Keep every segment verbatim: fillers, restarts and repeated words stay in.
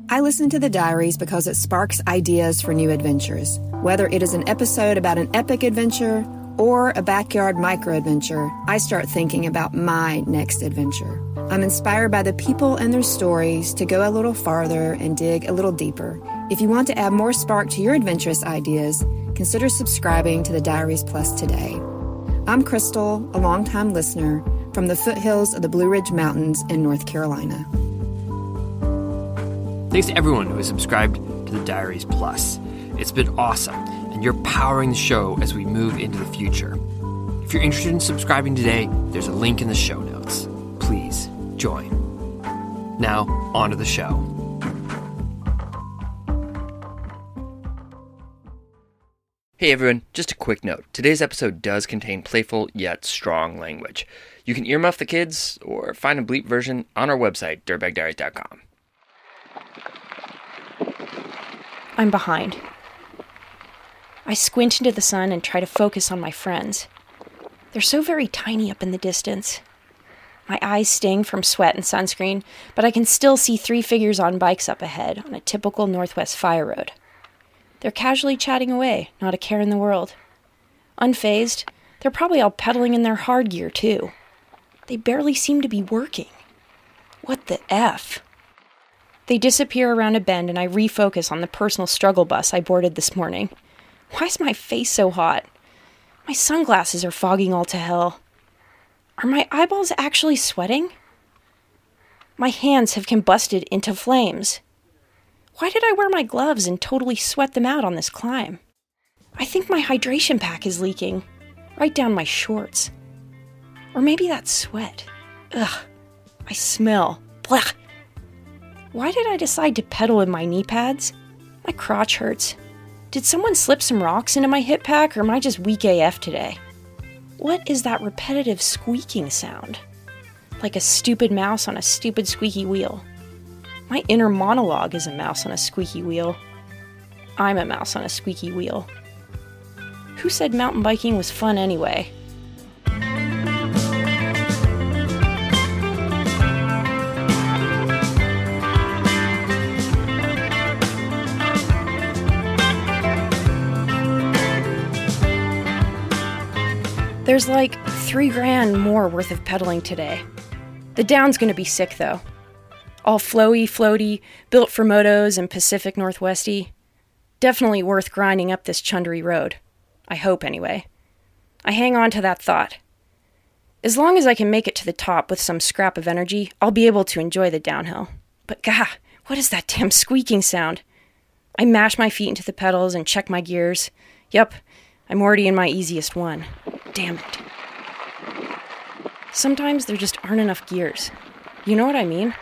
I listen to the diaries because it sparks ideas for new adventures. Whether it is an episode about an epic adventure or a backyard micro-adventure, I start thinking about my next adventure. I'm inspired by the people and their stories to go a little farther and dig a little deeper. If you want to add more spark to your adventurous ideas, consider subscribing to the Diaries Plus today. I'm Crystal, a longtime listener from the foothills of the Blue Ridge Mountains in North Carolina. Thanks to everyone who has subscribed to the Diaries Plus. It's been awesome, and you're powering the show as we move into the future. If you're interested in subscribing today, there's a link in the show notes. Please join. Now, on to the show. Hey everyone, just a quick note. Today's episode does contain playful yet strong language. You can earmuff the kids or find a bleep version on our website, dirtbag diaries dot com. I'm behind. I squint into the sun and try to focus on my friends. They're so very tiny up in the distance. My eyes sting from sweat and sunscreen, but I can still see three figures on bikes up ahead on a typical Northwest fire road. They're casually chatting away, not a care in the world. Unfazed, they're probably all pedaling in their hard gear, too. They barely seem to be working. What the F? They disappear around a bend and I refocus on the personal struggle bus I boarded this morning. Why is my face so hot? My sunglasses are fogging all to hell. Are my eyeballs actually sweating? My hands have combusted into flames. Why did I wear my gloves and totally sweat them out on this climb? I think my hydration pack is leaking, right down my shorts. Or maybe that's sweat. Ugh, I smell. Blech. Why did I decide to pedal in my knee pads? My crotch hurts. Did someone slip some rocks into my hip pack, or am I just weak A F today? What is that repetitive squeaking sound? Like a stupid mouse on a stupid squeaky wheel. My inner monologue is a mouse on a squeaky wheel. I'm a mouse on a squeaky wheel. Who said mountain biking was fun anyway? There's like three grand more worth of pedaling today. The down's gonna be sick though. All flowy, floaty, built for motos and Pacific Northwesty. Definitely worth grinding up this chundery road. I hope anyway. I hang on to that thought. As long as I can make it to the top with some scrap of energy, I'll be able to enjoy the downhill. But gah, what is that damn squeaking sound? I mash my feet into the pedals and check my gears. Yup, I'm already in my easiest one. Damn it. Sometimes there just aren't enough gears. You know what I mean?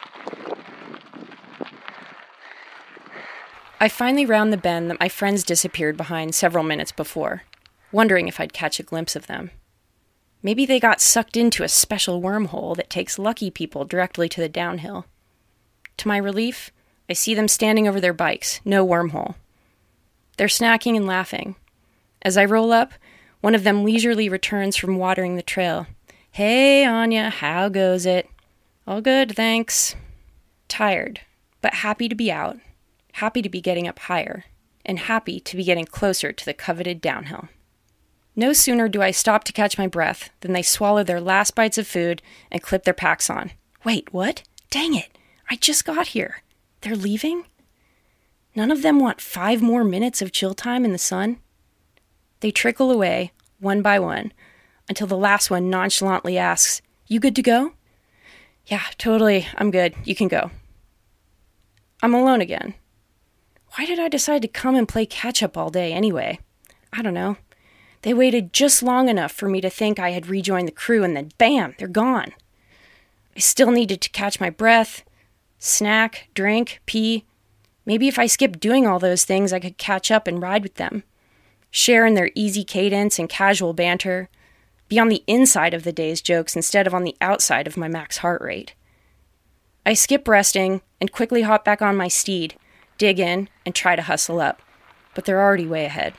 I finally round the bend that my friends disappeared behind several minutes before, wondering if I'd catch a glimpse of them. Maybe they got sucked into a special wormhole that takes lucky people directly to the downhill. To my relief, I see them standing over their bikes, no wormhole. They're snacking and laughing. As I roll up, one of them leisurely returns from watering the trail. Hey, Anya, how goes it? All good, thanks. Tired, but happy to be out, happy to be getting up higher, and happy to be getting closer to the coveted downhill. No sooner do I stop to catch my breath than they swallow their last bites of food and clip their packs on. Wait, what? Dang it, I just got here. They're leaving? None of them want five more minutes of chill time in the sun? They trickle away, one by one, until the last one nonchalantly asks, "You good to go?" "Yeah, totally, I'm good, you can go." I'm alone again. Why did I decide to come and play catch-up all day anyway? I don't know. They waited just long enough for me to think I had rejoined the crew, and then bam, they're gone. I still needed to catch my breath, snack, drink, pee. Maybe if I skipped doing all those things, I could catch up and ride with them. Share in their easy cadence and casual banter, be on the inside of the day's jokes instead of on the outside of my max heart rate. I skip resting and quickly hop back on my steed, dig in, and try to hustle up, but they're already way ahead.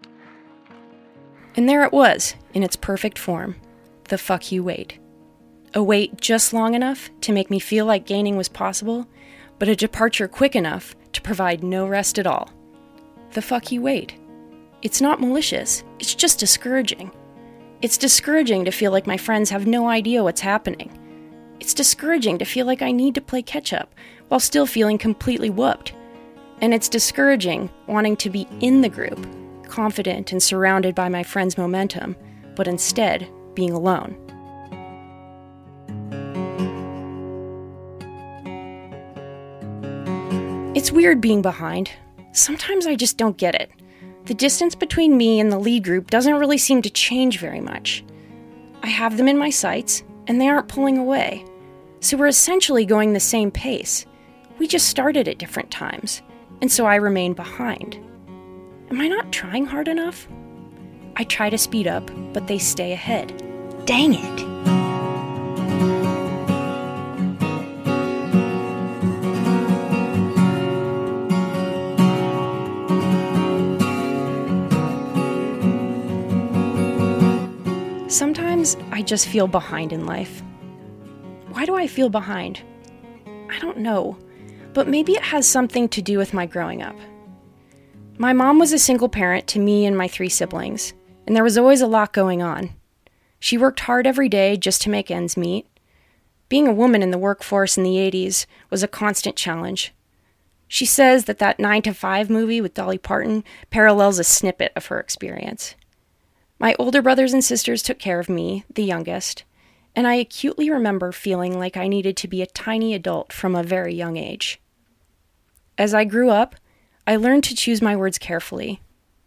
And there it was, in its perfect form, the fuck you wait. A wait just long enough to make me feel like gaining was possible, but a departure quick enough to provide no rest at all. The fuck you wait? It's not malicious, it's just discouraging. It's discouraging to feel like my friends have no idea what's happening. It's discouraging to feel like I need to play catch-up while still feeling completely whooped. And it's discouraging wanting to be in the group, confident and surrounded by my friends' momentum, but instead being alone. It's weird being behind. Sometimes I just don't get it. The distance between me and the lead group doesn't really seem to change very much. I have them in my sights, and they aren't pulling away. So we're essentially going the same pace. We just started at different times, and so I remain behind. Am I not trying hard enough? I try to speed up, but they stay ahead. Dang it! Sometimes I just feel behind in life. Why do I feel behind? I don't know, but maybe it has something to do with my growing up. My mom was a single parent to me and my three siblings, and there was always a lot going on. She worked hard every day just to make ends meet. Being a woman in the workforce in the eighties was a constant challenge. She says that that nine to five movie with Dolly Parton parallels a snippet of her experience. My older brothers and sisters took care of me, the youngest, and I acutely remember feeling like I needed to be a tiny adult from a very young age. As I grew up, I learned to choose my words carefully.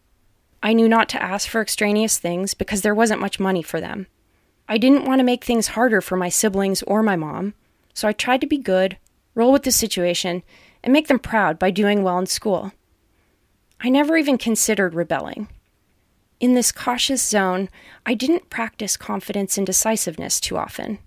I knew not to ask for extraneous things because there wasn't much money for them. I didn't want to make things harder for my siblings or my mom, so I tried to be good, roll with the situation, and make them proud by doing well in school. I never even considered rebelling. In this cautious zone, I didn't practice confidence and decisiveness too often.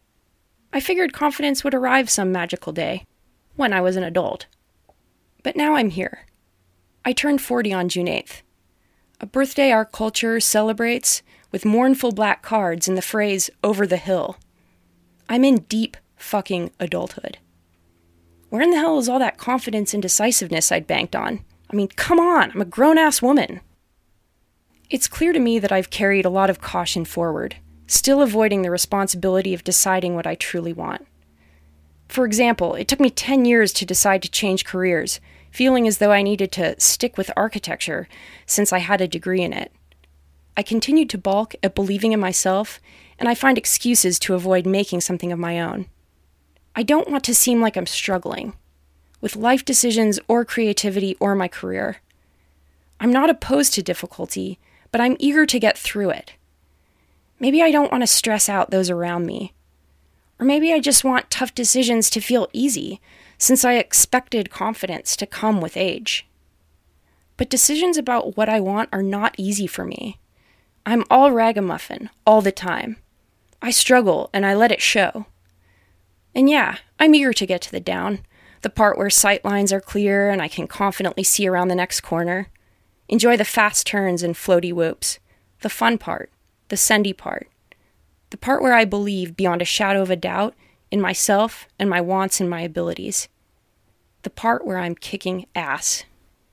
I figured confidence would arrive some magical day, when I was an adult. But now I'm here. I turned forty on June eighth, a birthday our culture celebrates with mournful black cards and the phrase, "over the hill." I'm in deep fucking adulthood. Where in the hell is all that confidence and decisiveness I'd banked on? I mean, come on, I'm a grown-ass woman. It's clear to me that I've carried a lot of caution forward, still avoiding the responsibility of deciding what I truly want. For example, it took me ten years to decide to change careers, feeling as though I needed to stick with architecture since I had a degree in it. I continued to balk at believing in myself, and I find excuses to avoid making something of my own. I don't want to seem like I'm struggling with life decisions or creativity or my career. I'm not opposed to difficulty, but I'm eager to get through it. Maybe I don't want to stress out those around me. Or maybe I just want tough decisions to feel easy, since I expected confidence to come with age. But decisions about what I want are not easy for me. I'm all ragamuffin, all the time. I struggle, and I let it show. And yeah, I'm eager to get to the down, the part where sight lines are clear and I can confidently see around the next corner. Enjoy the fast turns and floaty whoops, the fun part, the sendy part, the part where I believe beyond a shadow of a doubt in myself and my wants and my abilities, the part where I'm kicking ass.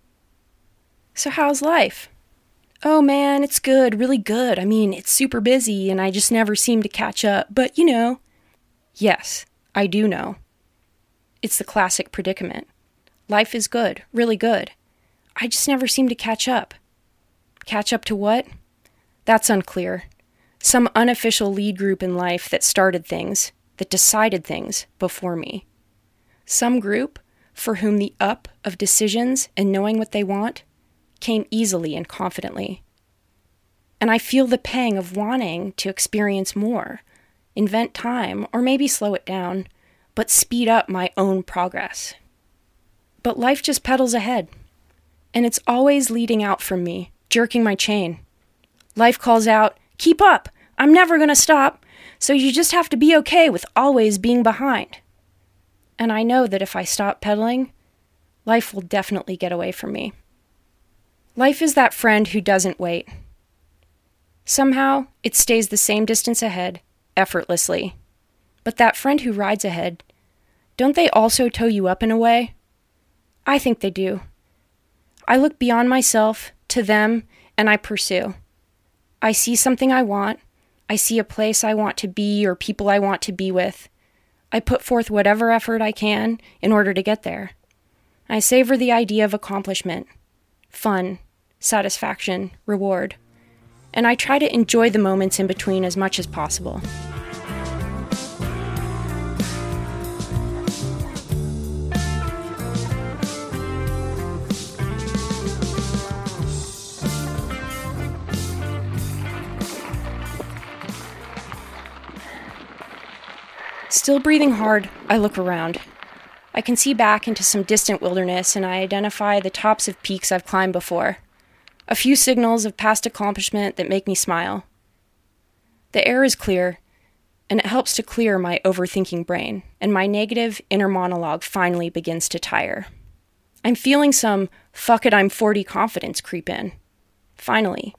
So how's life? Oh man, it's good, really good. I mean, it's super busy and I just never seem to catch up, but you know. Yes, I do know. It's the classic predicament. Life is good, really good. I just never seem to catch up. Catch up to what? That's unclear. Some unofficial lead group in life that started things, that decided things before me. Some group for whom the up of decisions and knowing what they want came easily and confidently. And I feel the pang of wanting to experience more, invent time, or maybe slow it down, but speed up my own progress. But life just pedals ahead. And it's always leading out from me, jerking my chain. Life calls out, "Keep up! I'm never gonna stop!" So you just have to be okay with always being behind. And I know that if I stop pedaling, life will definitely get away from me. Life is that friend who doesn't wait. Somehow, it stays the same distance ahead, effortlessly. But that friend who rides ahead, don't they also tow you up in a way? I think they do. I look beyond myself, to them, and I pursue. I see something I want. I see a place I want to be or people I want to be with. I put forth whatever effort I can in order to get there. I savor the idea of accomplishment, fun, satisfaction, reward, and I try to enjoy the moments in between as much as possible. Still breathing hard, I look around. I can see back into some distant wilderness, and I identify the tops of peaks I've climbed before. A few signals of past accomplishment that make me smile. The air is clear, and it helps to clear my overthinking brain, and my negative inner monologue finally begins to tire. I'm feeling some fuck it, I'm forty confidence creep in. Finally.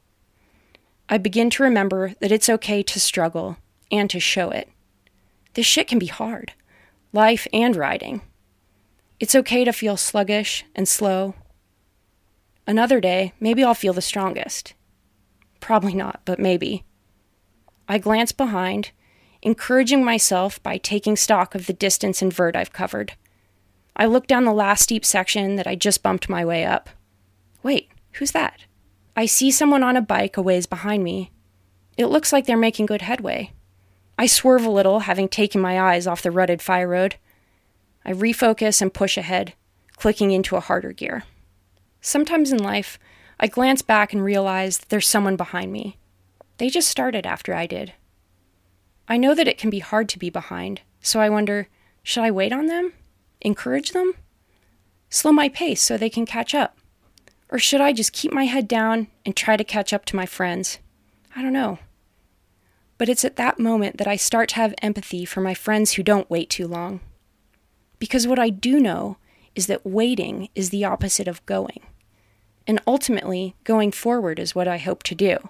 I begin to remember that it's okay to struggle and to show it. This shit can be hard. Life and riding. It's okay to feel sluggish and slow. Another day, maybe I'll feel the strongest. Probably not, but maybe. I glance behind, encouraging myself by taking stock of the distance and vert I've covered. I look down the last steep section that I just bumped my way up. Wait, who's that? I see someone on a bike a ways behind me. It looks like they're making good headway. I swerve a little, having taken my eyes off the rutted fire road. I refocus and push ahead, clicking into a harder gear. Sometimes in life, I glance back and realize that there's someone behind me. They just started after I did. I know that it can be hard to be behind, so I wonder, should I wait on them? Encourage them? Slow my pace so they can catch up? Or should I just keep my head down and try to catch up to my friends? I don't know. But it's at that moment that I start to have empathy for my friends who don't wait too long. Because what I do know is that waiting is the opposite of going. And ultimately, going forward is what I hope to do.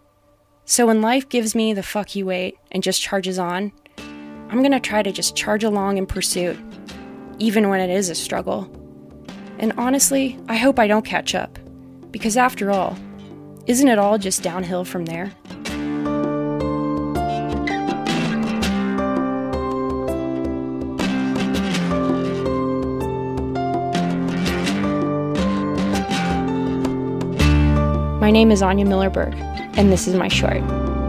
So when life gives me the fuck you wait and just charges on, I'm going to try to just charge along in pursuit, even when it is a struggle. And honestly, I hope I don't catch up. Because after all, isn't it all just downhill from there? My name is Anya Miller-Berg, and this is my short.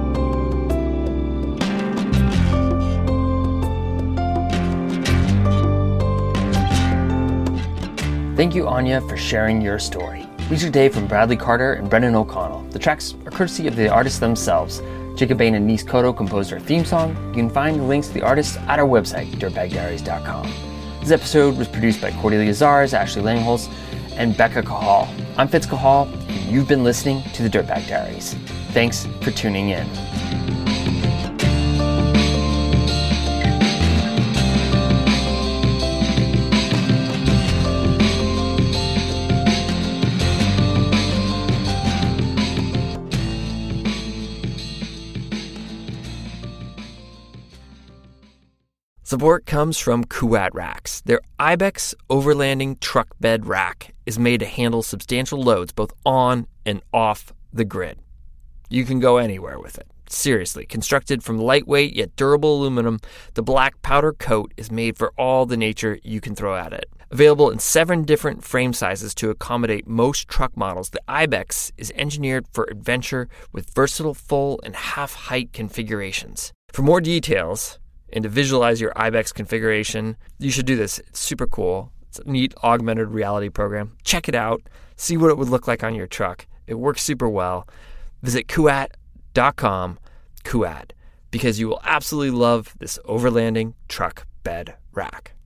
Thank you, Anya, for sharing your story. Music today from Bradley Carter and Brendan O'Connell. The tracks are courtesy of the artists themselves. Jacob Bain and Nice Cotto composed our theme song. You can find the links to the artists at our website, dirtbag diaries dot com. This episode was produced by Cordelia Zars, Ashley Langholz, and Becca Cahal. I'm Fitz Cahal, and you've been listening to the Dirtbag Diaries. Thanks for tuning in. Support comes from Kuat Racks. Their Ibex overlanding truck bed rack is made to handle substantial loads both on and off the grid. You can go anywhere with it. Seriously, constructed from lightweight yet durable aluminum, the black powder coat is made for all the nature you can throw at it. Available in seven different frame sizes to accommodate most truck models, the Ibex is engineered for adventure with versatile full and half-height configurations. For more details, and to visualize your Ibex configuration, you should do this. It's super cool. It's a neat augmented reality program. Check it out. See what it would look like on your truck. It works super well. Visit kuat dot com, Kuat, because you will absolutely love this overlanding truck bed rack.